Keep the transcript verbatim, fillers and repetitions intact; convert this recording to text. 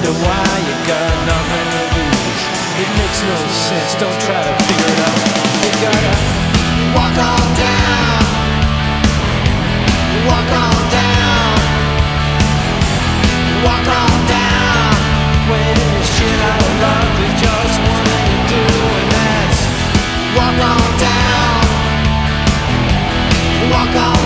wonder why you got nothing to lose. It makes no sense, don't try to figure it out. You gotta walk on down, walk on down, walk on down. When you shit out of love, there's just one thing to do, and that's walk on down, walk on